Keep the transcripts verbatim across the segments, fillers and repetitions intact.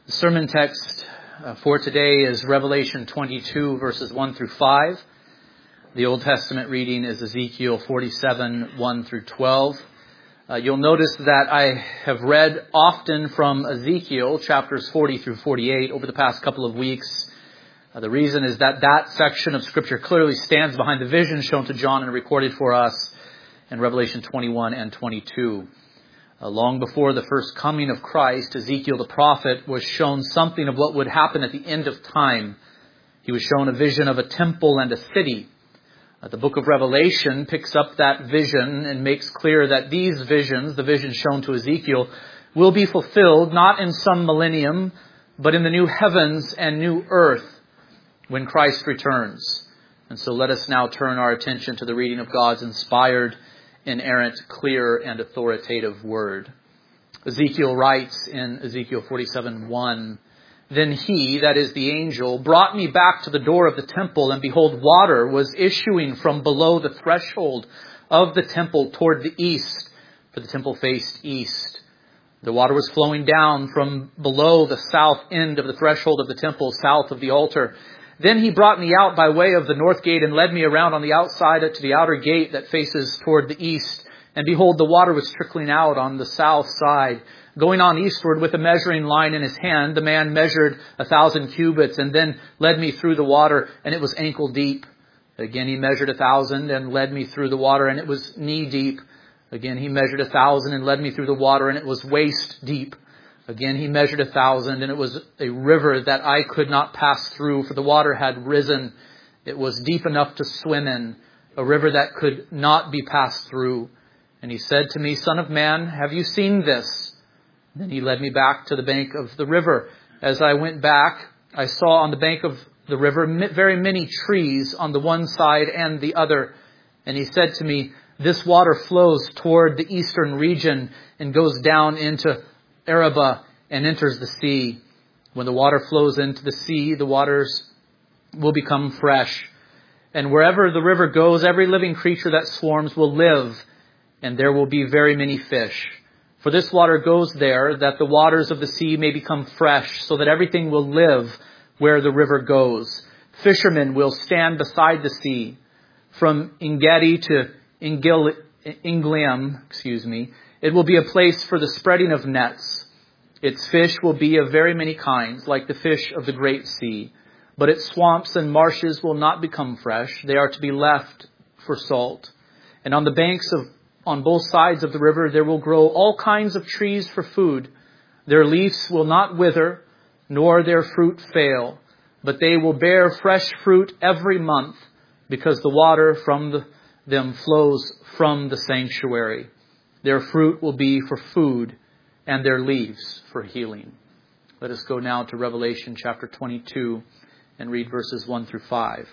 The sermon text uh, for today is Revelation twenty-two, verses one through five. The Old Testament reading is Ezekiel forty-seven, one through twelve. Uh, you'll notice that I have read often from Ezekiel chapters forty through forty-eight over the past couple of weeks. Uh, the reason is that that section of Scripture clearly stands behind the vision shown to John and recorded for us in Revelation twenty-one and twenty-two. Uh, long before the first coming of Christ, Ezekiel the prophet was shown something of what would happen at the end of time. He was shown a vision of a temple and a city. Uh, the book of Revelation picks up that vision and makes clear that these visions, the visions shown to Ezekiel, will be fulfilled not in some millennium, but in the new heavens and new earth when Christ returns. And so let us now turn our attention to the reading of God's inspired, inerrant, clear, and authoritative word. Ezekiel writes in Ezekiel forty-seven, one, "Then he," that is the angel, "brought me back to the door of the temple, and behold, water was issuing from below the threshold of the temple toward the east, for the temple faced east. The water was flowing down from below the south end of the threshold of the temple, south of the altar. Then he brought me out by way of the north gate and led me around on the outside to the outer gate that faces toward the east. And behold, the water was trickling out on the south side. Going on eastward with a measuring line in his hand, the man measured a thousand cubits and then led me through the water, and it was ankle deep. Again, he measured a thousand and led me through the water, and it was knee deep. Again, he measured a thousand and led me through the water, and it was waist deep. Again, he measured a thousand, and it was a river that I could not pass through, for the water had risen. It was deep enough to swim in, a river that could not be passed through. And he said to me, 'Son of man, have you seen this?' Then he led me back to the bank of the river. As I went back, I saw on the bank of the river very many trees on the one side and the other. And he said to me, 'This water flows toward the eastern region and goes down into Arabah and enters the sea. When the water flows into the sea, the waters will become fresh. And wherever the river goes, every living creature that swarms will live, and there will be very many fish. For this water goes there, that the waters of the sea may become fresh, so that everything will live where the river goes. Fishermen will stand beside the sea. From Engedi to Engil- Eneglaim, excuse me, it will be a place for the spreading of nets. Its fish will be of very many kinds, like the fish of the great sea. But its swamps and marshes will not become fresh. They are to be left for salt. And on the banks of, on both sides of the river, there will grow all kinds of trees for food. Their leaves will not wither, nor their fruit fail, but they will bear fresh fruit every month, because the water from the, them flows from the sanctuary. Their fruit will be for food, and their leaves for healing.'" Let us go now to Revelation chapter twenty-two and read verses one through five.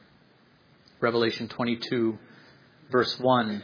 Revelation twenty-two, verse one.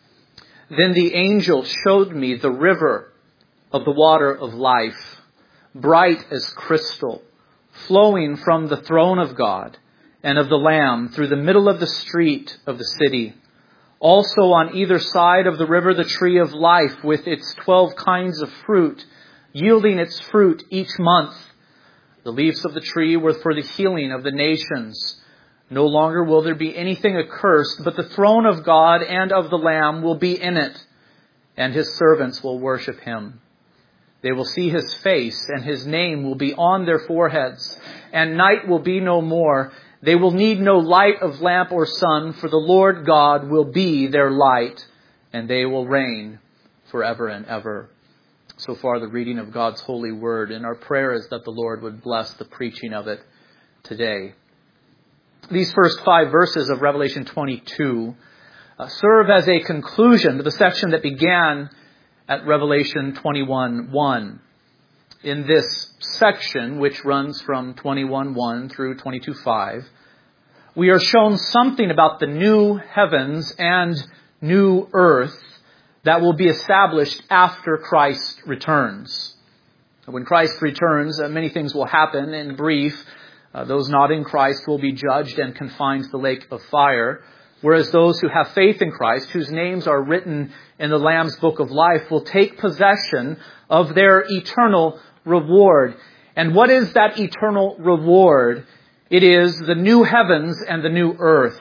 "Then the angel showed me the river of the water of life, bright as crystal, flowing from the throne of God and of the Lamb through the middle of the street of the city. Also on either side of the river, the tree of life with its twelve kinds of fruit, yielding its fruit each month. The leaves of the tree were for the healing of the nations. No longer will there be anything accursed, but the throne of God and of the Lamb will be in it, and his servants will worship him. They will see his face, and his name will be on their foreheads, and night will be no more. They will need no light of lamp or sun, for the Lord God will be their light, and they will reign forever and ever." So far, the reading of God's holy word, and our prayer is that the Lord would bless the preaching of it today. These first five verses of Revelation twenty-two uh, serve as a conclusion to the section that began at Revelation twenty-one, one. In this section, which runs from twenty-one, one through twenty-two, five, we are shown something about the new heavens and new earth that will be established after Christ returns. When Christ returns, uh, many things will happen. In brief, uh, those not in Christ will be judged and confined to the lake of fire, whereas those who have faith in Christ, whose names are written in the Lamb's book of life, will take possession of their eternal reward. And what is that eternal reward? It is the new heavens and the new earth.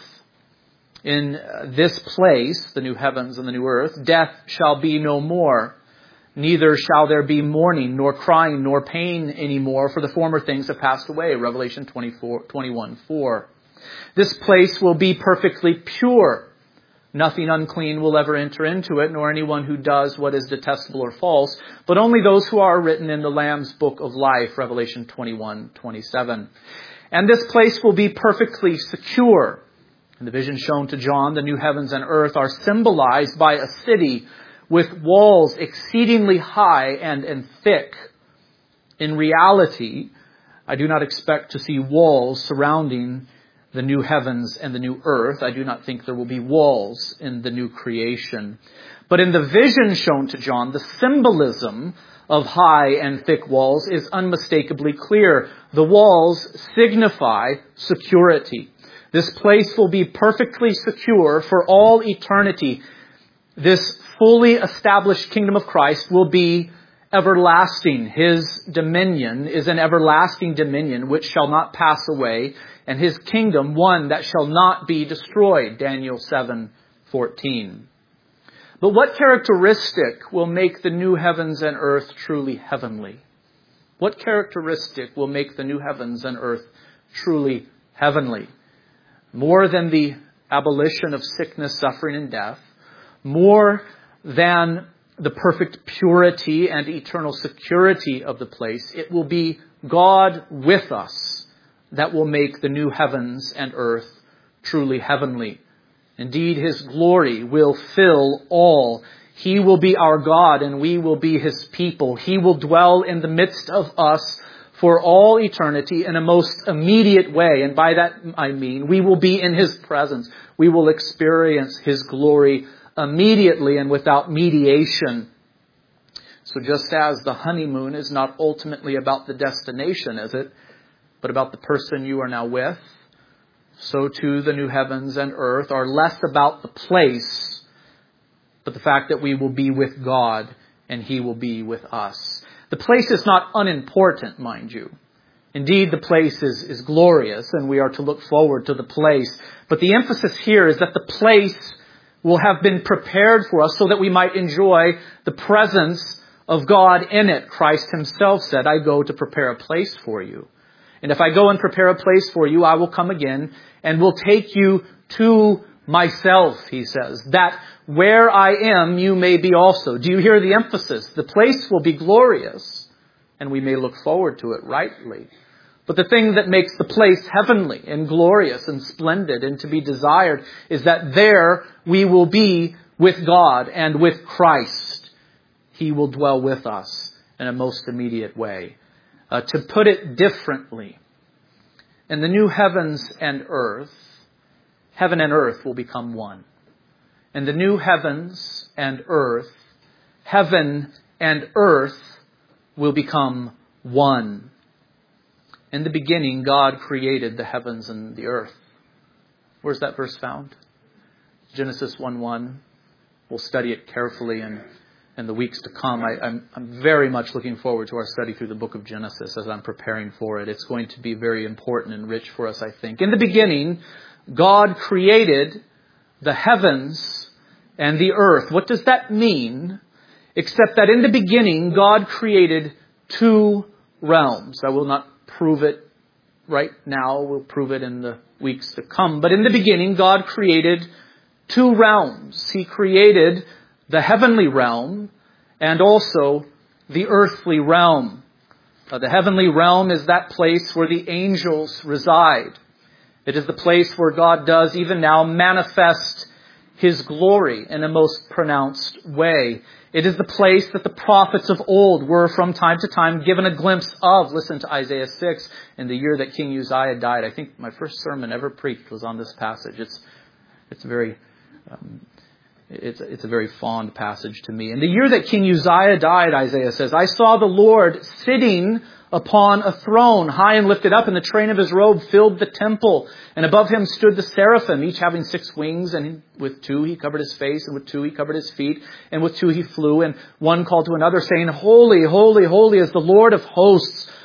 In this place, the new heavens and the new earth, death shall be no more. Neither shall there be mourning, nor crying, nor pain anymore, for the former things have passed away. Revelation twenty-four, twenty-one, four. This place will be perfectly pure. Nothing unclean will ever enter into it, nor anyone who does what is detestable or false, but only those who are written in the Lamb's book of life. Revelation twenty-one, twenty-seven. And this place will be perfectly secure. In the vision shown to John, the new heavens and earth are symbolized by a city with walls exceedingly high and, and thick. In reality, I do not expect to see walls surrounding the new heavens and the new earth. I do not think there will be walls in the new creation. But in the vision shown to John, the symbolism of high and thick walls is unmistakably clear. The walls signify security. This place will be perfectly secure for all eternity. This fully established kingdom of Christ will be everlasting. His dominion is an everlasting dominion which shall not pass away, and his kingdom one that shall not be destroyed. Daniel seven fourteen. But what characteristic will make the new heavens and earth truly heavenly? What characteristic will make the new heavens and earth truly heavenly? More than the abolition of sickness, suffering, and death, more than the perfect purity and eternal security of the place, it will be God with us that will make the new heavens and earth truly heavenly. Indeed, his glory will fill all. He will be our God and we will be his people. He will dwell in the midst of us for all eternity in a most immediate way. And by that I mean we will be in his presence. We will experience his glory immediately and without mediation. So just as the honeymoon is not ultimately about the destination, is it? But about the person you are now with, so too the new heavens and earth are less about the place, but the fact that we will be with God and he will be with us. The place is not unimportant, mind you. Indeed, the place is, is glorious and we are to look forward to the place. But the emphasis here is that the place will have been prepared for us so that we might enjoy the presence of God in it. Christ himself said, I go to prepare a place for you. And if I go and prepare a place for you, I will come again and will take you to myself, he says, that where I am, you may be also. Do you hear the emphasis? The place will be glorious and we may look forward to it rightly. But the thing that makes the place heavenly and glorious and splendid and to be desired is that there we will be with God and with Christ. He will dwell with us in a most immediate way. Uh, to put it differently, in the new heavens and earth, heaven and earth will become one. In the new heavens and earth, heaven and earth will become one. In the beginning, God created the heavens and the earth. Where's that verse found? Genesis one one. We'll study it carefully in, in the weeks to come. I, I'm, I'm very much looking forward to our study through the book of Genesis as I'm preparing for it. It's going to be very important and rich for us, I think. In the beginning, God created the heavens and the earth. What does that mean? Except that in the beginning, God created two realms. I will not prove it right now. We'll prove it in the weeks to come. But in the beginning, God created two realms. He created the heavenly realm and also the earthly realm. Uh, the heavenly realm is that place where the angels reside. It is the place where God does even now manifest his glory in a most pronounced way. It is the place that the prophets of old were from time to time given a glimpse of. Listen to Isaiah six, in the year that King Uzziah died. I think my first sermon ever preached was on this passage. It's it's very um, it's it's a very fond passage to me. In the year that King Uzziah died, Isaiah says, I saw the Lord sitting upon a throne, high and lifted up, and the train of his robe filled the temple. And above him stood the seraphim, each having six wings, and with two he covered his face, and with two he covered his feet, and with two he flew. And one called to another, saying, Holy, holy, holy is the Lord of hosts.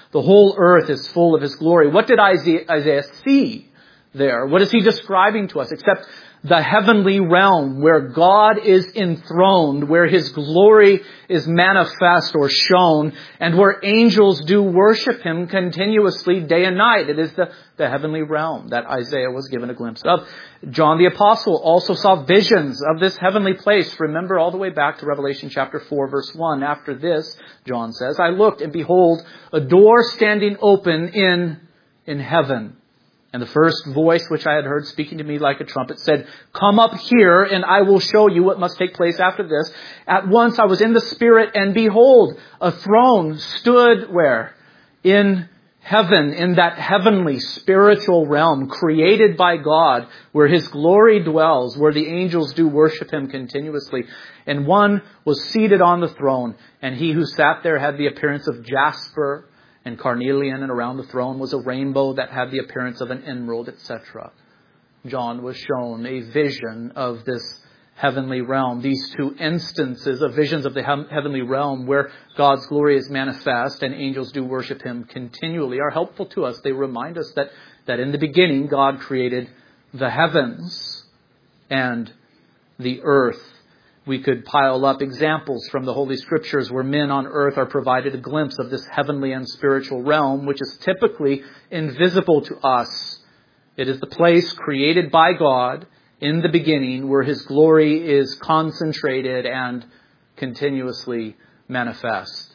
The whole earth is full of His glory. What did Isaiah, Isaiah see there? What is he describing to us except the heavenly realm where God is enthroned, where His glory is manifest or shown, and where angels do worship Him continuously day and night. It is the, the heavenly realm that Isaiah was given a glimpse of. John the Apostle also saw visions of this heavenly place. Remember all the way back to Revelation chapter four, verse one. After this, John says, I looked, and behold, a door standing open in, in heaven. And the first voice which I had heard speaking to me like a trumpet said, come up here and I will show you what must take place after this. At once I was in the Spirit, and behold, a throne stood where? In heaven, in that heavenly spiritual realm created by God, where His glory dwells, where the angels do worship Him continuously. And one was seated on the throne, and He who sat there had the appearance of jasper and carnelian, and around the throne was a rainbow that had the appearance of an emerald, et cetera. John was shown a vision of this heavenly realm. These two instances of visions of the heavenly realm where God's glory is manifest and angels do worship Him continually are helpful to us. They remind us that, that in the beginning God created the heavens and the earth. We could pile up examples from the Holy Scriptures where men on earth are provided a glimpse of this heavenly and spiritual realm, which is typically invisible to us. It is the place created by God in the beginning where His glory is concentrated and continuously manifest.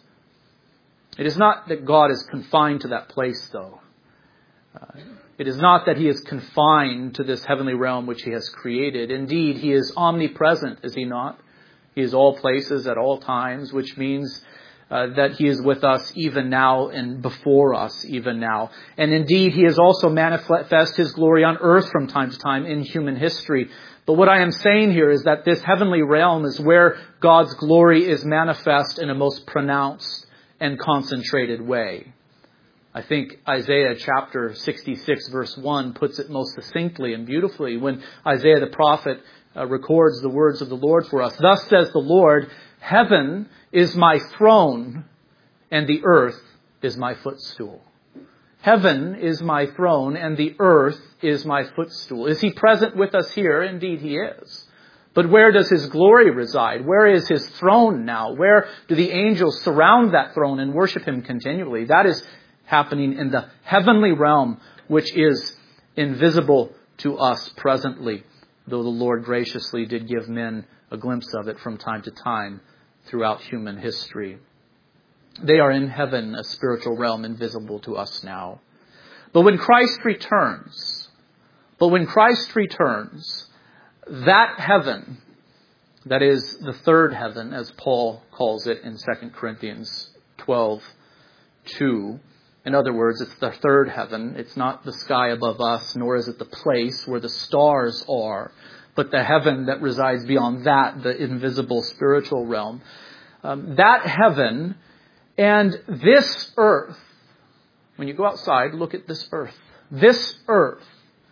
It is not that God is confined to that place, though. Uh, It is not that He is confined to this heavenly realm which He has created. Indeed, He is omnipresent, is He not? He is all places at all times, which means uh, that He is with us even now and before us even now. And indeed, He has also manifest His glory on earth from time to time in human history. But what I am saying here is that this heavenly realm is where God's glory is manifest in a most pronounced and concentrated way. I think Isaiah chapter sixty-six verse one puts it most succinctly and beautifully when Isaiah the prophet uh, records the words of the Lord for us. Thus says the Lord, heaven is my throne and the earth is my footstool. Heaven is my throne and the earth is my footstool. Is He present with us here? Indeed He is. But where does His glory reside? Where is His throne now? Where do the angels surround that throne and worship Him continually? That is happening in the heavenly realm, which is invisible to us presently, though the Lord graciously did give men a glimpse of it from time to time throughout human history. They are in heaven, a spiritual realm invisible to us now. But when Christ returns, but when Christ returns, that heaven, that is the third heaven, as Paul calls it in Second Corinthians twelve two, in other words, it's the third heaven. It's not the sky above us, nor is it the place where the stars are, but the heaven that resides beyond that, the invisible spiritual realm. Um, that heaven and this earth, when you go outside, look at this earth. This earth,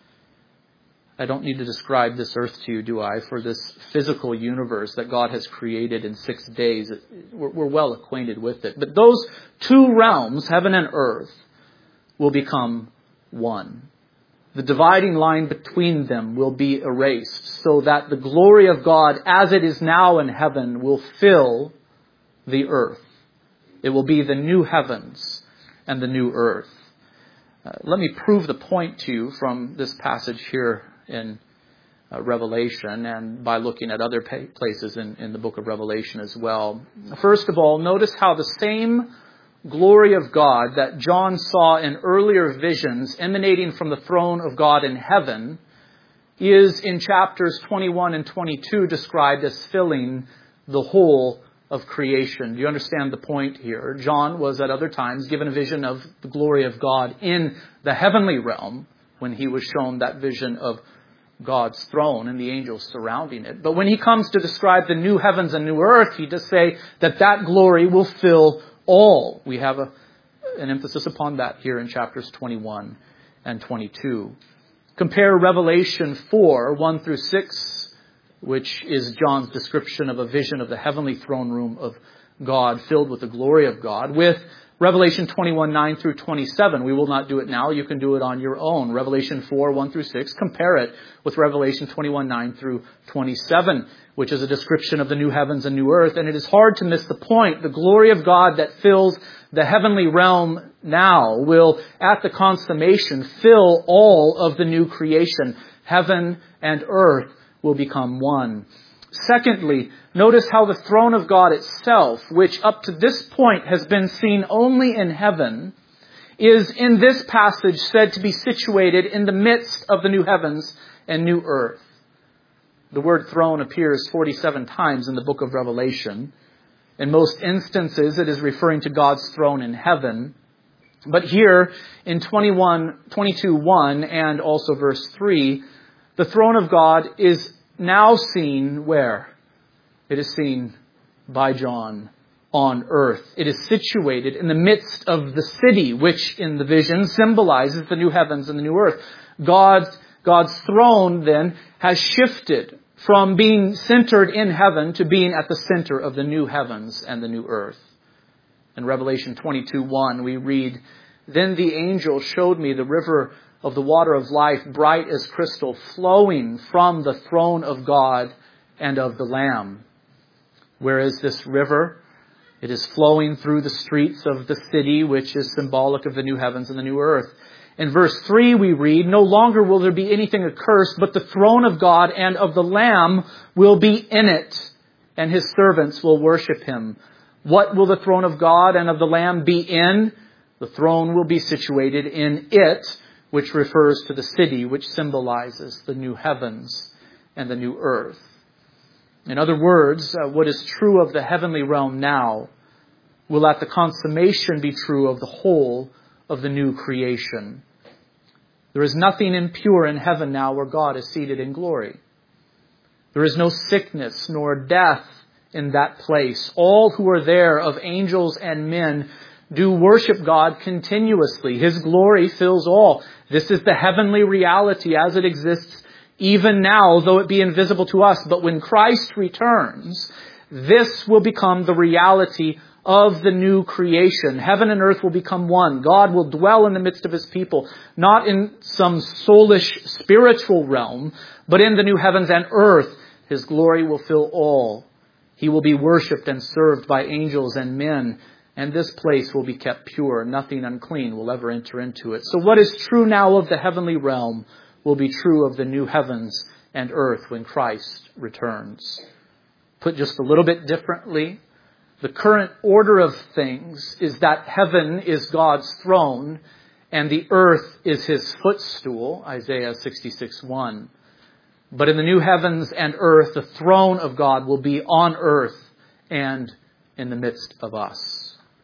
I don't need to describe this earth to you, do I? For this physical universe that God has created in six days, we're, we're well acquainted with it. But those two realms, heaven and earth, will become one. The dividing line between them will be erased so that the glory of God, as it is now in heaven, will fill the earth. It will be the new heavens and the new earth. Uh, let me prove the point to you from this passage here in uh, Revelation and by looking at other pa- places in, in the book of Revelation as well. First of all, notice how the same glory of God that John saw in earlier visions emanating from the throne of God in heaven is in chapters twenty-one and twenty-two described as filling the whole of creation. Do you understand the point here? John was at other times given a vision of the glory of God in the heavenly realm when he was shown that vision of God's throne and the angels surrounding it. But when he comes to describe the new heavens and new earth, he does say that that glory will fill all. We have a, an emphasis upon that here in chapters twenty-one and twenty-two. Compare Revelation four, one through six, which is John's description of a vision of the heavenly throne room of God filled with the glory of God, with Revelation twenty-one, nine through twenty-seven. We will not do it now. You can do it on your own. Revelation four, one through six. Compare it with Revelation twenty-one, nine through twenty-seven, which is a description of the new heavens and new earth. And it is hard to miss the point. The glory of God that fills the heavenly realm now will, at the consummation, fill all of the new creation. Heaven and earth will become one. Secondly, notice how the throne of God itself, which up to this point has been seen only in heaven, is in this passage said to be situated in the midst of the new heavens and new earth. The word throne appears forty-seven times in the book of Revelation. In most instances, it is referring to God's throne in heaven. But here in twenty-one, twenty-two, one and also verse three, the throne of God is now seen where? It is seen by John on earth. It is situated in the midst of the city, which in the vision symbolizes the new heavens and the new earth. God's, God's throne then has shifted from being centered in heaven to being at the center of the new heavens and the new earth. In Revelation twenty-two, one, we read, "Then the angel showed me the river of the water of life, bright as crystal, flowing from the throne of God and of the Lamb." Where is this river? It is flowing through the streets of the city, which is symbolic of the new heavens and the new earth. In verse three we read, "No longer will there be anything accursed, but the throne of God and of the Lamb will be in it, and his servants will worship him." What will the throne of God and of the Lamb be in? The throne will be situated in it, which refers to the city, which symbolizes the new heavens and the new earth. In other words, uh, what is true of the heavenly realm now will at the consummation be true of the whole of the new creation. There is nothing impure in heaven now where God is seated in glory. There is no sickness nor death in that place. All who are there, of angels and men, do worship God continuously. His glory fills all. This is the heavenly reality as it exists even now, though it be invisible to us. But when Christ returns, this will become the reality of the new creation. Heaven and earth will become one. God will dwell in the midst of his people, not in some soulish spiritual realm, but in the new heavens and earth. His glory will fill all. He will be worshipped and served by angels and men. And this place will be kept pure. Nothing unclean will ever enter into it. So what is true now of the heavenly realm will be true of the new heavens and earth when Christ returns. Put just a little bit differently, the current order of things is that heaven is God's throne and the earth is his footstool, Isaiah sixty-six, one. But in the new heavens and earth, the throne of God will be on earth and in the midst of us.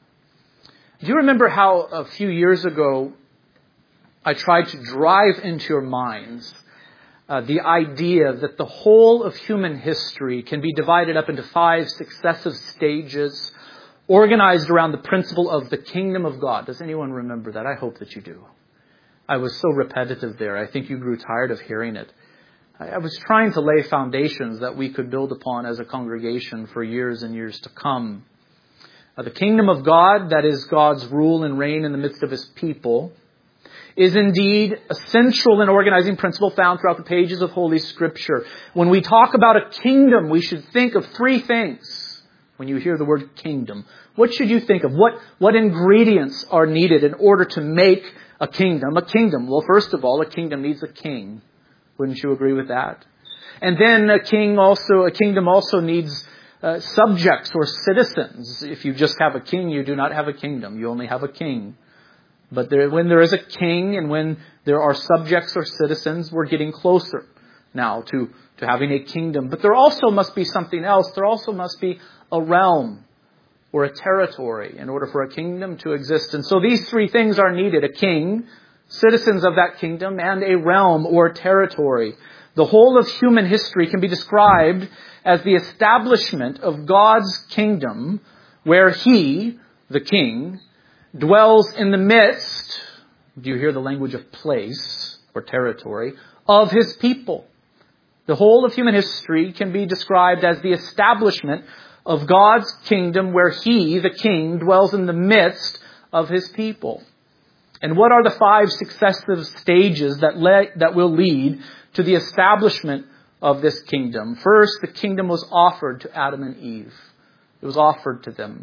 Do you remember how a few years ago I tried to drive into your minds uh, the idea that the whole of human history can be divided up into five successive stages organized around the principle of the kingdom of God? Does anyone remember that? I hope that you do. I was so repetitive there. I think you grew tired of hearing it. I, I was trying to lay foundations that we could build upon as a congregation for years and years to come. Uh, the kingdom of God, that is God's rule and reign in the midst of his people, is indeed a central and organizing principle found throughout the pages of Holy Scripture. When we talk about a kingdom, we should think of three things. When you hear the word kingdom, what should you think of? What, what ingredients are needed in order to make a kingdom a kingdom? Well, first of all, a kingdom needs a king. Wouldn't you agree with that? And then a king also, a kingdom also needs Uh, subjects or citizens. If you just have a king, you do not have a kingdom. You only have a king. But there, when there is a king and when there are subjects or citizens, we're getting closer now to, to having a kingdom. But there also must be something else. There also must be a realm or a territory in order for a kingdom to exist. And so these three things are needed: a king, citizens of that kingdom, and a realm or territory. The whole of human history can be described as the establishment of God's kingdom, where he, the king, dwells in the midst, do you hear the language of place or territory, of his people. The whole of human history can be described as the establishment of God's kingdom, where he, the king, dwells in the midst of his people. And what are the five successive stages that le- that will lead to the establishment of this kingdom? First, the kingdom was offered to Adam and Eve. It was offered to them.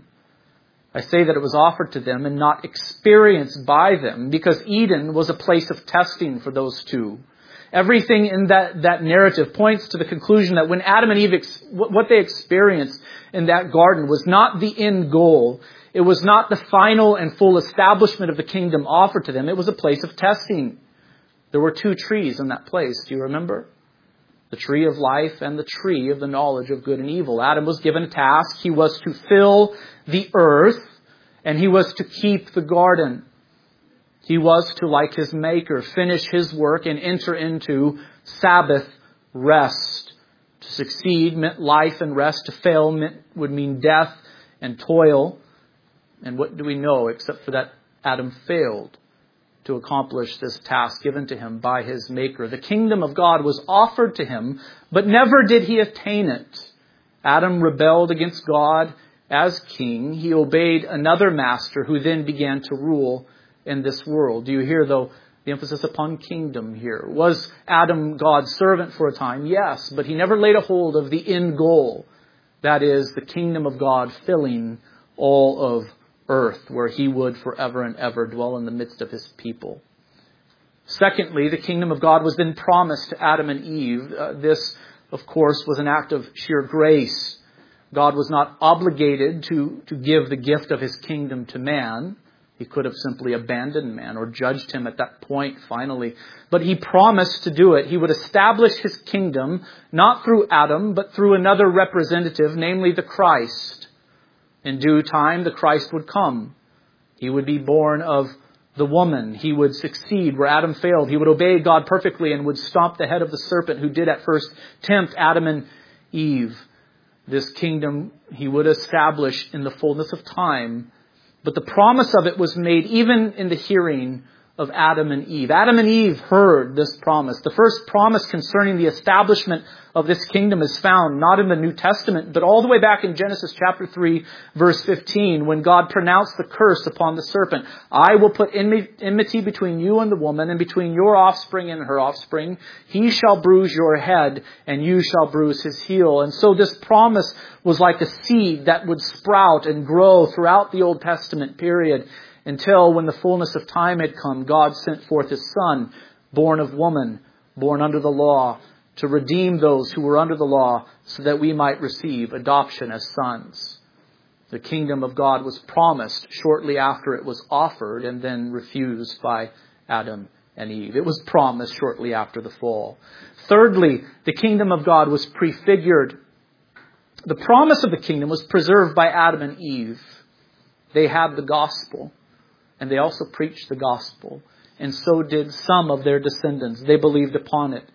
I say that it was offered to them and not experienced by them, because Eden was a place of testing for those two. Everything in that, that narrative points to the conclusion that when Adam and Eve, ex- what they experienced in that garden was not the end goal. It was not the final and full establishment of the kingdom offered to them. It was a place of testing. There were two trees in that place. Do you remember? The tree of life and the tree of the knowledge of good and evil. Adam was given a task. He was to fill the earth, and he was to keep the garden. He was to, like his Maker, finish his work and enter into Sabbath rest. To succeed meant life and rest. To fail meant, would mean death and toil. And what do we know except for that Adam failed to accomplish this task given to him by his Maker? The kingdom of God was offered to him, but never did he attain it. Adam rebelled against God as king. He obeyed another master who then began to rule in this world. Do you hear, though, the emphasis upon kingdom here? Was Adam God's servant for a time? Yes, but he never laid a hold of the end goal. That is, the kingdom of God filling all of earth, where he would forever and ever dwell in the midst of his people. Secondly, the kingdom of God was then promised to Adam and Eve. Uh, this, of course, was an act of sheer grace. God was not obligated to, to give the gift of his kingdom to man. He could have simply abandoned man or judged him at that point finally. But he promised to do it. He would establish his kingdom not through Adam, but through another representative, namely the Christ. In due time, the Christ would come. He would be born of the woman. He would succeed where Adam failed. He would obey God perfectly and would stomp the head of the serpent who did at first tempt Adam and Eve. This kingdom he would establish in the fullness of time. But the promise of it was made even in the hearing of Adam and Eve. Adam and Eve heard this promise. The first promise concerning the establishment of this kingdom is found not in the New Testament, but all the way back in Genesis chapter three, verse fifteen, when God pronounced the curse upon the serpent. I will put enmity between you and the woman, and between your offspring and her offspring. He shall bruise your head, and you shall bruise his heel. And so this promise was like a seed that would sprout and grow throughout the Old Testament period, until when the fullness of time had come, God sent forth his Son, born of woman, born under the law, to redeem those who were under the law, so that we might receive adoption as sons. The kingdom of God was promised shortly after it was offered and then refused by Adam and Eve. It was promised shortly after the fall. Thirdly, the kingdom of God was prefigured. The promise of the kingdom was preserved by Adam and Eve. They had the gospel. And they also preached the gospel. And so did some of their descendants. They believed upon it.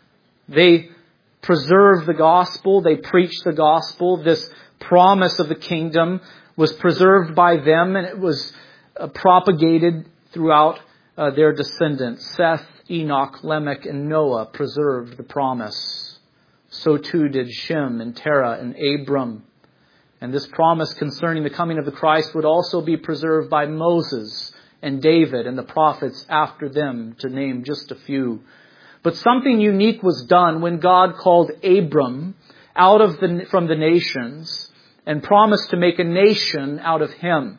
They preserved the gospel. They preached the gospel. This promise of the kingdom was preserved by them, and it was uh, propagated throughout uh, their descendants. Seth, Enoch, Lamech, and Noah preserved the promise. So too did Shem and Terah and Abram. And this promise concerning the coming of the Christ would also be preserved by Moses and David and the prophets after them, to name just a few. But something unique was done when God called Abram out of the, from the nations and promised to make a nation out of him.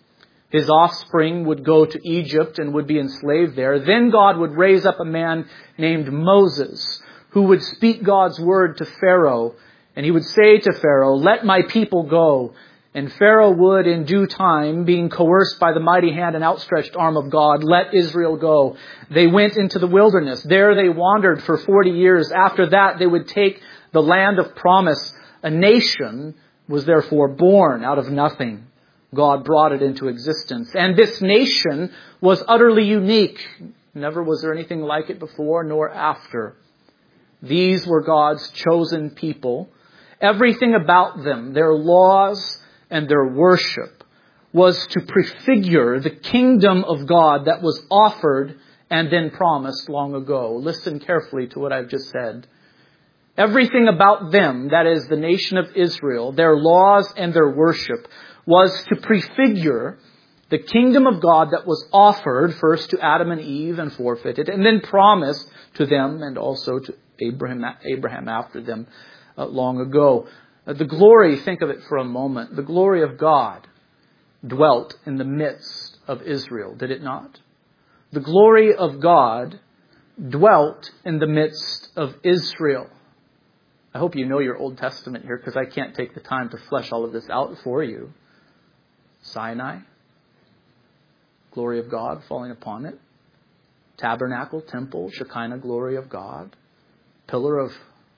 His offspring would go to Egypt and would be enslaved there. Then God would raise up a man named Moses, who would speak God's word to Pharaoh. And he would say to Pharaoh, let my people go. And Pharaoh would, in due time, being coerced by the mighty hand and outstretched arm of God, let Israel go. They went into the wilderness. There they wandered for forty years. After that, they would take the land of promise. A nation was therefore born out of nothing. God brought it into existence. And this nation was utterly unique. Never was there anything like it before nor after. These were God's chosen people. Everything about them, their laws and their worship, was to prefigure the kingdom of God that was offered and then promised long ago. Listen carefully to what I've just said. Everything about them, that is the nation of Israel, their laws and their worship, was to prefigure The kingdom of God that was offered first to Adam and Eve and forfeited, and then promised to them and also to Abraham, Abraham after them uh, long ago. Uh, the glory, think of it for a moment, the glory of God dwelt in the midst of Israel, did it not? The glory of God dwelt in the midst of Israel. I hope you know your Old Testament here, because I can't take the time to flesh all of this out for you. Sinai, glory of God falling upon it. Tabernacle, temple, Shekinah, glory of God. Pillar of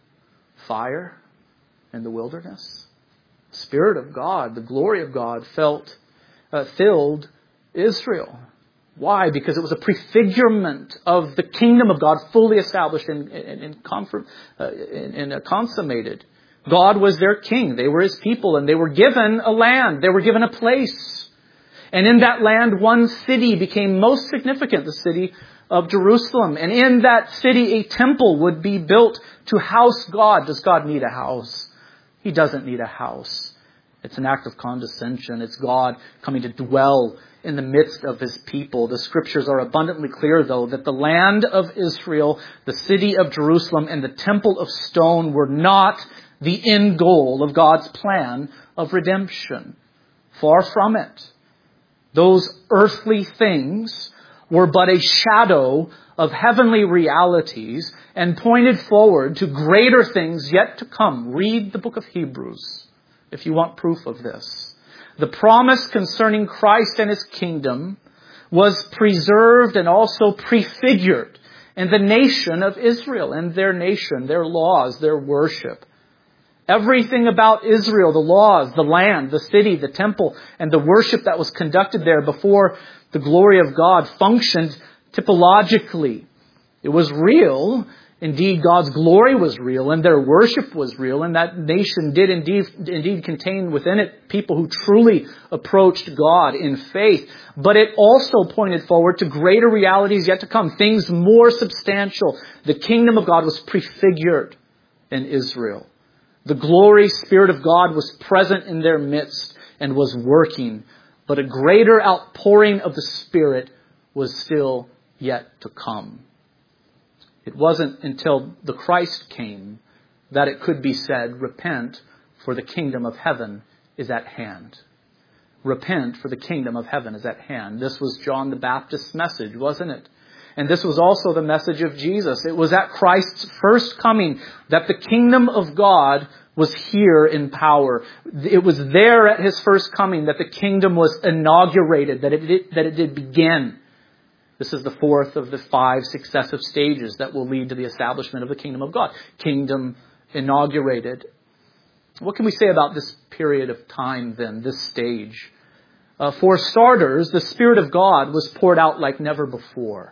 fire in the wilderness. Spirit of God, the glory of God felt, uh, filled Israel. Why? Because it was a prefigurement of the kingdom of God fully established and, and, and, confirm, uh, and, and uh, consummated. God was their king. They were his people, and they were given a land. They were given a place. And in that land, one city became most significant, the city of Jerusalem. And in that city, a temple would be built to house God. Does God need a house? He doesn't need a house. It's an act of condescension. It's God coming to dwell in the midst of his people. The scriptures are abundantly clear, though, that the land of Israel, the city of Jerusalem, and the temple of stone were not the end goal of God's plan of redemption. Far from it. Those earthly things were but a shadow of heavenly realities and pointed forward to greater things yet to come. Read the book of Hebrews if you want proof of this. The promise concerning Christ and his kingdom was preserved and also prefigured in the nation of Israel and their nation, their laws, their worship. Everything about Israel, the laws, the land, the city, the temple, and the worship that was conducted there before the glory of God functioned typologically. It was real. Indeed, God's glory was real, and their worship was real, and that nation did indeed, indeed contain within it people who truly approached God in faith. But it also pointed forward to greater realities yet to come, things more substantial. The kingdom of God was prefigured in Israel. The glory Spirit of God was present in their midst and was working, but a greater outpouring of the Spirit was still yet to come. It wasn't until the Christ came that it could be said, repent, for the kingdom of heaven is at hand. Repent, for the kingdom of heaven is at hand. This was John the Baptist's message, wasn't it? And this was also the message of Jesus. It was at Christ's first coming that the kingdom of God was here in power. It was there at his first coming that the kingdom was inaugurated, that it did, that it did begin. This is the fourth of the five successive stages that will lead to the establishment of the kingdom of God. Kingdom inaugurated. What can we say about this period of time then, this stage? Uh, for starters, the Spirit of God was poured out like never before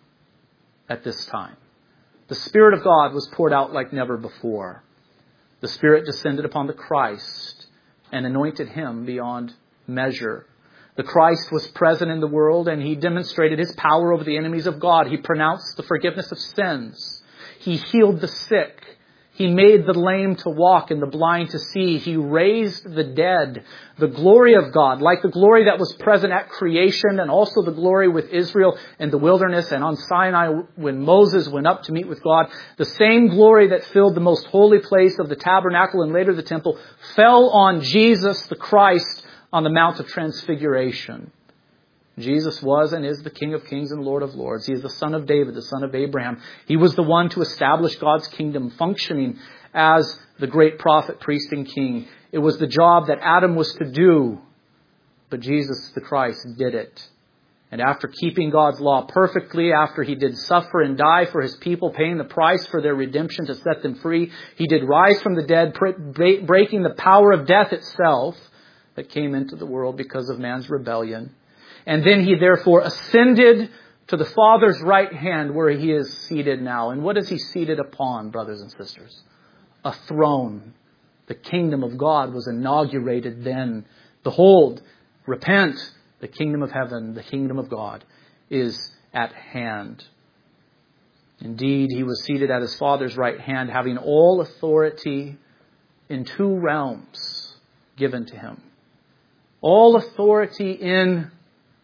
at this time. The Spirit of God was poured out like never before. The Spirit descended upon the Christ and anointed him beyond measure. The Christ was present in the world, and he demonstrated his power over the enemies of God. He pronounced the forgiveness of sins. He healed the sick. He made the lame to walk and the blind to see. He raised the dead. The glory of God, like the glory that was present at creation, and also the glory with Israel in the wilderness and on Sinai when Moses went up to meet with God, the same glory that filled the most holy place of the tabernacle and later the temple fell on Jesus the Christ on the Mount of Transfiguration. Jesus was and is the King of Kings and Lord of Lords. He is the Son of David, the Son of Abraham. He was the one to establish God's kingdom, functioning as the great prophet, priest, and king. It was the job that Adam was to do, but Jesus the Christ did it. And after keeping God's law perfectly, after he did suffer and die for his people, paying the price for their redemption to set them free, he did rise from the dead, breaking the power of death itself that came into the world because of man's rebellion. And then he therefore ascended to the Father's right hand where he is seated now. And what is he seated upon, brothers and sisters? A throne. The kingdom of God was inaugurated then. Behold, repent, the kingdom of heaven, the kingdom of God is at hand. Indeed, he was seated at his Father's right hand, having all authority in two realms given to him. All authority in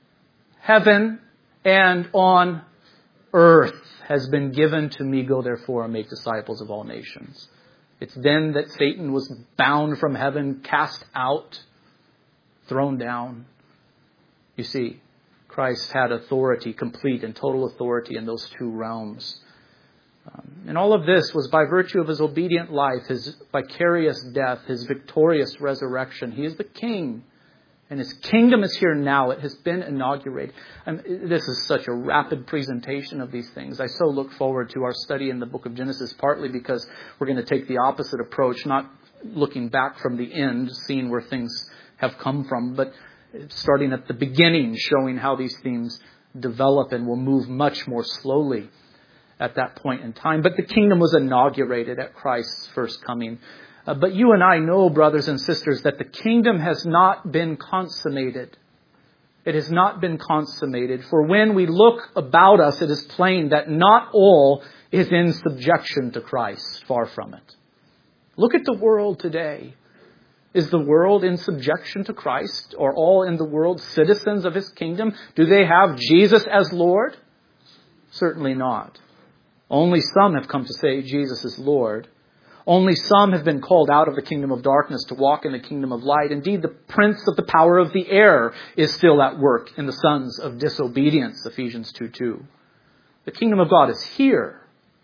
heaven and on earth has been given to me. Go therefore and make disciples of all nations. It's then that Satan was bound from heaven, cast out, thrown down. You see, Christ had authority, complete and total authority in those two realms. Um, and all of this was by virtue of his obedient life, his vicarious death, his victorious resurrection. He is the King. And his kingdom is here now. It has been inaugurated. And this is such a rapid presentation of these things. I so look forward to our study in the book of Genesis, partly because we're going to take the opposite approach, not looking back from the end, seeing where things have come from, but starting at the beginning, showing how these themes develop and will move much more slowly at that point in time. But the kingdom was inaugurated at Christ's first coming. Uh, but you and I know, brothers and sisters, that the kingdom has not been consummated. It has not been consummated. For when we look about us, it is plain that not all is in subjection to Christ. Far from it. Look at the world today. Is the world in subjection to Christ? Are all in the world citizens of his kingdom? Do they have Jesus as Lord? Certainly not. Only some have come to say Jesus is Lord. Only some have been called out of the kingdom of darkness to walk in the kingdom of light. Indeed, the prince of the power of the air is still at work in the sons of disobedience, Ephesians two two. The kingdom of God is here,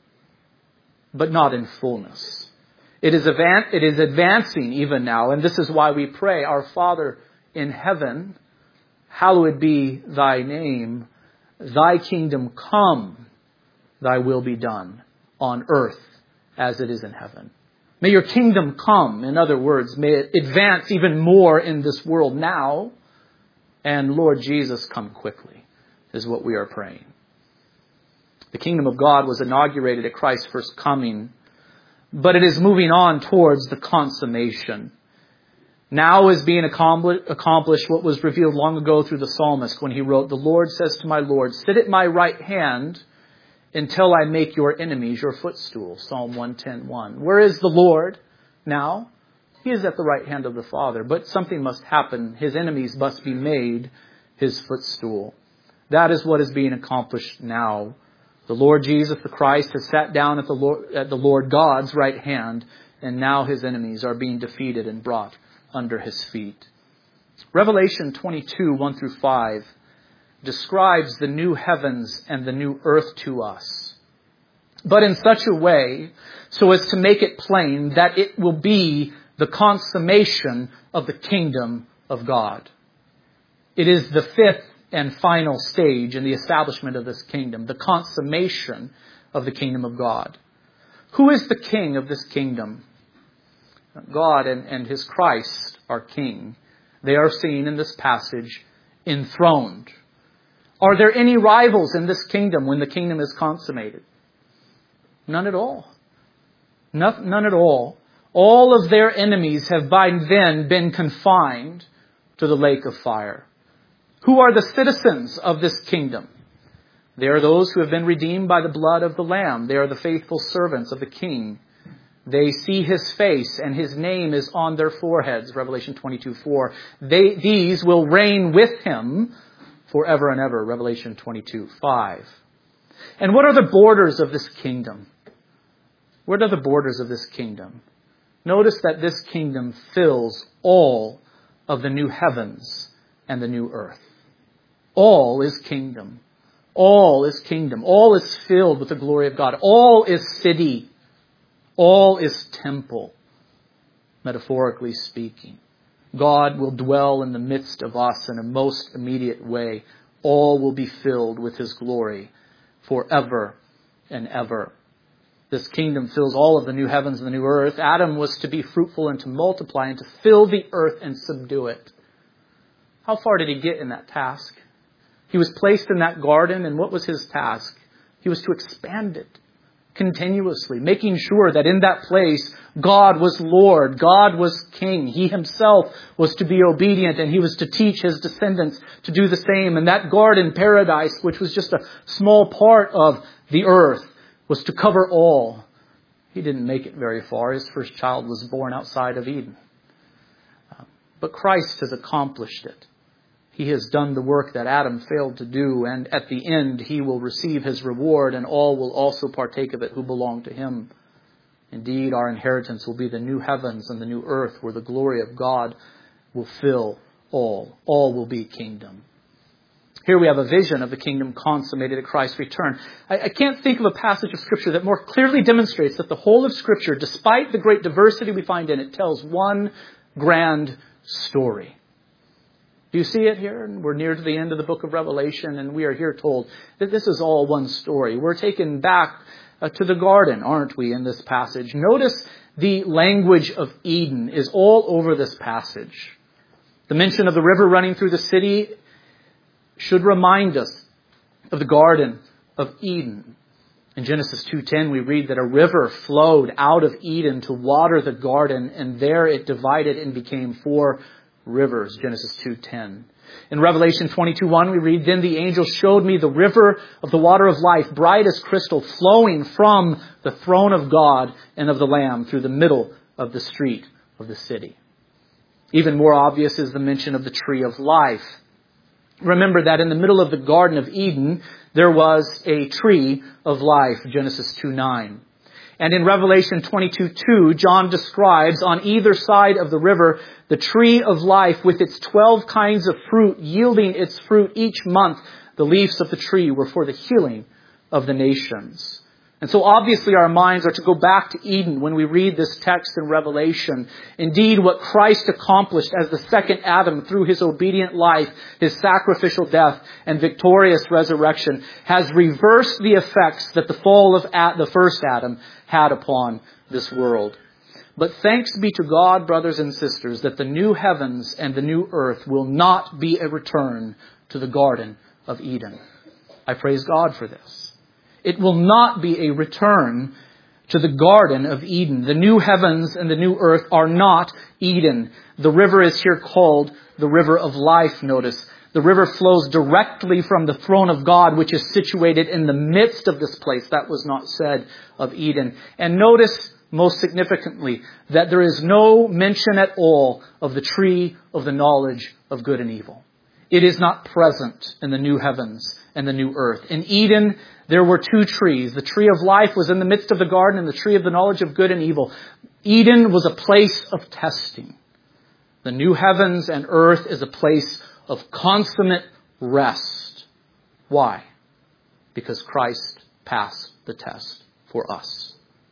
but not in fullness. It is, advan- it is advancing even now, and this is why we pray, Our Father in heaven, hallowed be thy name. Thy kingdom come, thy will be done on earth as it is in heaven. May your kingdom come. In other words, may it advance even more in this world now. And Lord Jesus, come quickly, is what we are praying. The kingdom of God was inaugurated at Christ's first coming, but it is moving on towards the consummation. Now is being accomplished what was revealed long ago through the psalmist when he wrote, "The Lord says to my Lord, sit at my right hand until I make your enemies your footstool." Psalm one ten one. Where is the Lord now? He is at the right hand of the Father. But something must happen. His enemies must be made his footstool. That is what is being accomplished now. The Lord Jesus the Christ has sat down at the Lord, at the Lord God's right hand, and now his enemies are being defeated and brought under his feet. Revelation twenty-two, one through five describes the new heavens and the new earth to us, but in such a way so as to make it plain that it will be the consummation of the kingdom of God. It is the fifth and final stage in the establishment of this kingdom, the consummation of the kingdom of God. Who is the king of this kingdom? God and, and his Christ are king. They are seen in this passage enthroned. Are there any rivals in this kingdom when the kingdom is consummated? None at all. None, none at all. All of their enemies have by then been confined to the lake of fire. Who are the citizens of this kingdom? They are those who have been redeemed by the blood of the Lamb. They are the faithful servants of the King. They see his face and his name is on their foreheads. Revelation twenty-two four. They, these will reign with him forever and ever. Revelation twenty-two five. And what are the borders of this kingdom? What are the borders of this kingdom? Notice that this kingdom fills all of the new heavens and the new earth. All is kingdom. All is kingdom. All is filled with the glory of God. All is city. All is temple, metaphorically speaking. God will dwell in the midst of us in a most immediate way. All will be filled with his glory forever and ever. This kingdom fills all of the new heavens and the new earth. Adam was to be fruitful and to multiply and to fill the earth and subdue it. How far did he get in that task? He was placed in that garden, and what was his task? He was to expand it continuously, making sure that in that place, God was Lord, God was King. He himself was to be obedient, and he was to teach his descendants to do the same. And that garden paradise, which was just a small part of the earth, was to cover all. He didn't make it very far. His first child was born outside of Eden. But Christ has accomplished it. He has done the work that Adam failed to do, and at the end he will receive his reward, and all will also partake of it who belong to him. Indeed, our inheritance will be the new heavens and the new earth, where the glory of God will fill all. All will be kingdom. Here we have a vision of the kingdom consummated at Christ's return. I, I can't think of a passage of Scripture that more clearly demonstrates that the whole of Scripture, despite the great diversity we find in it, tells one grand story. Do you see it here? We're near to the end of the book of Revelation, and we are here told that this is all one story. We're taken back uh, to the garden, aren't we, in this passage? Notice the language of Eden is all over this passage. The mention of the river running through the city should remind us of the Garden of Eden. In Genesis two ten, we read that a river flowed out of Eden to water the garden, and there it divided and became four rivers, Genesis two ten. In Revelation twenty-two one, we read, "Then the angel showed me the river of the water of life, bright as crystal, flowing from the throne of God and of the Lamb through the middle of the street of the city." Even more obvious is the mention of the tree of life. Remember that in the middle of the Garden of Eden, there was a tree of life, Genesis two nine. And in Revelation twenty-two two, John describes on either side of the river the tree of life with its twelve kinds of fruit, yielding its fruit each month. The leaves of the tree were for the healing of the nations. And so obviously our minds are to go back to Eden when we read this text in Revelation. Indeed, what Christ accomplished as the second Adam through his obedient life, his sacrificial death, and victorious resurrection has reversed the effects that the fall of the first Adam had upon this world. But thanks be to God, brothers and sisters, that the new heavens and the new earth will not be a return to the Garden of Eden. I praise God for this. It will not be a return to the Garden of Eden. The new heavens and the new earth are not Eden. The river is here called the river of life, notice. The river flows directly from the throne of God, which is situated in the midst of this place. That was not said of Eden. And notice, most significantly, that there is no mention at all of the tree of the knowledge of good and evil. It is not present in the new heavens and the new earth. In Eden, there were two trees. The tree of life was in the midst of the garden, and the tree of the knowledge of good and evil. Eden was a place of testing. The new heavens and earth is a place of consummate rest. Why? Because Christ passed the test for us.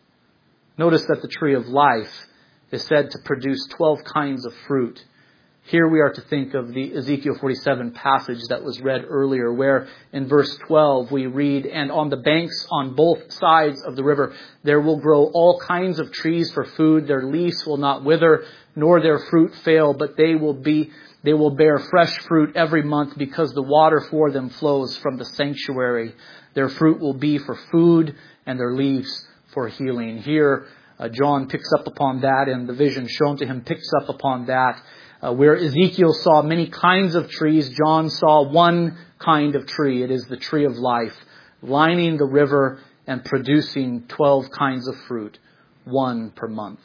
Notice that the tree of life is said to produce twelve kinds of fruit. Here we are to think of the Ezekiel forty-seven passage that was read earlier, where in verse twelve we read, "And on the banks on both sides of the river there will grow all kinds of trees for food. Their leaves will not wither, nor their fruit fail, but they will be they will bear fresh fruit every month, because the water for them flows from the sanctuary. Their fruit will be for food, and their leaves for healing." Here, uh, John picks up upon that, and the vision shown to him picks up upon that. Uh, where Ezekiel saw many kinds of trees, John saw one kind of tree. It is the tree of life, lining the river and producing twelve kinds of fruit, one per month.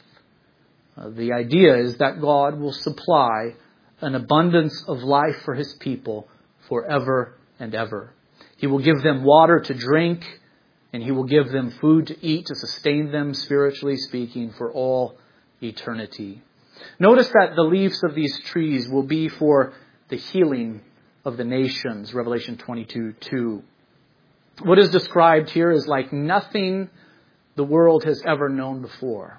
Uh, the idea is that God will supply an abundance of life for his people forever and ever. He will give them water to drink, and he will give them food to eat to sustain them, spiritually speaking, for all eternity. Notice that the leaves of these trees will be for the healing of the nations, Revelation twenty-two two. What is described here is like nothing the world has ever known before.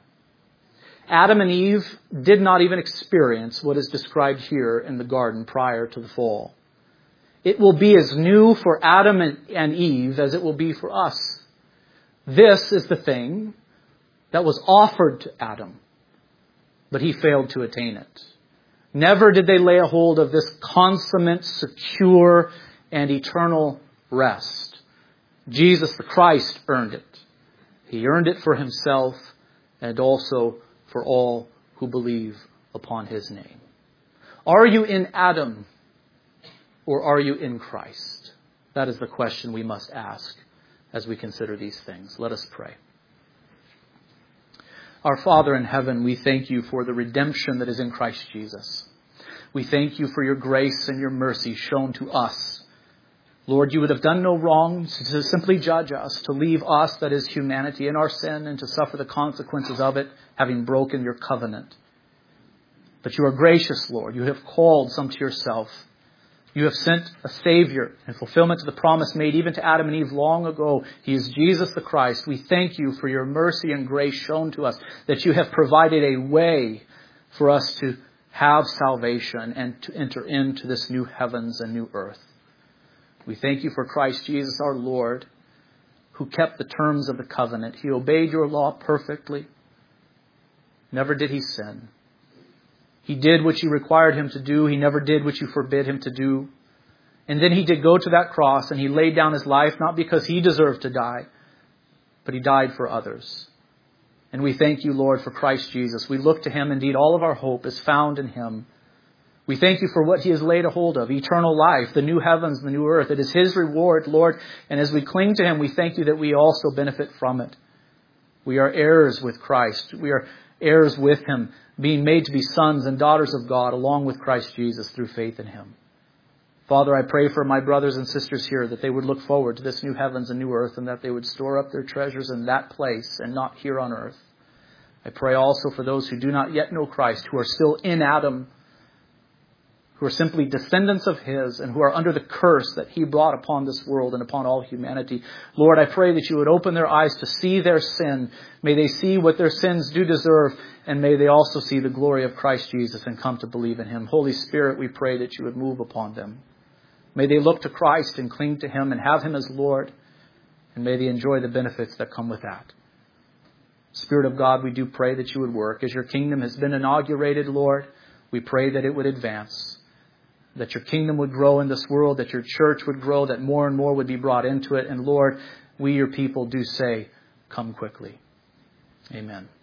Adam and Eve did not even experience what is described here in the garden prior to the fall. It will be as new for Adam and Eve as it will be for us. This is the thing that was offered to Adam, but he failed to attain it. Never did they lay a hold of this consummate, secure, and eternal rest. Jesus the Christ earned it. He earned it for himself and also for all who believe upon his name. Are you in Adam or are you in Christ? That is the question we must ask as we consider these things. Let us pray. Our Father in heaven, we thank you for the redemption that is in Christ Jesus. We thank you for your grace and your mercy shown to us. Lord, you would have done no wrong to simply judge us, to leave us, that is humanity, in our sin and to suffer the consequences of it, having broken your covenant. But you are gracious, Lord. You have called some to yourself. You have sent a Savior in fulfillment of the promise made even to Adam and Eve long ago. He is Jesus the Christ. We thank you for your mercy and grace shown to us, that you have provided a way for us to have salvation and to enter into this new heavens and new earth. We thank you for Christ Jesus our Lord, who kept the terms of the covenant. He obeyed your law perfectly. Never did he sin. He did what you required him to do. He never did what you forbid him to do. And then he did go to that cross and he laid down his life, not because he deserved to die, but he died for others. And we thank you, Lord, for Christ Jesus. We look to him. Indeed, all of our hope is found in him. We thank you for what he has laid a hold of, eternal life, the new heavens, the new earth. It is his reward, Lord. And as we cling to him, we thank you that we also benefit from it. We are heirs with Christ. We are heirs with him, being made to be sons and daughters of God along with Christ Jesus through faith in him. Father, I pray for my brothers and sisters here that they would look forward to this new heavens and new earth and that they would store up their treasures in that place and not here on earth. I pray also for those who do not yet know Christ, who are still in Adam, who are simply descendants of his and who are under the curse that he brought upon this world and upon all humanity. Lord, I pray that you would open their eyes to see their sin. May they see what their sins do deserve, and may they also see the glory of Christ Jesus and come to believe in him. Holy Spirit, we pray that you would move upon them. May they look to Christ and cling to him and have him as Lord, and may they enjoy the benefits that come with that. Spirit of God, we do pray that you would work. As your kingdom has been inaugurated, Lord, we pray that it would advance, that your kingdom would grow in this world, that your church would grow, that more and more would be brought into it. And Lord, we, your people, do say, come quickly. Amen.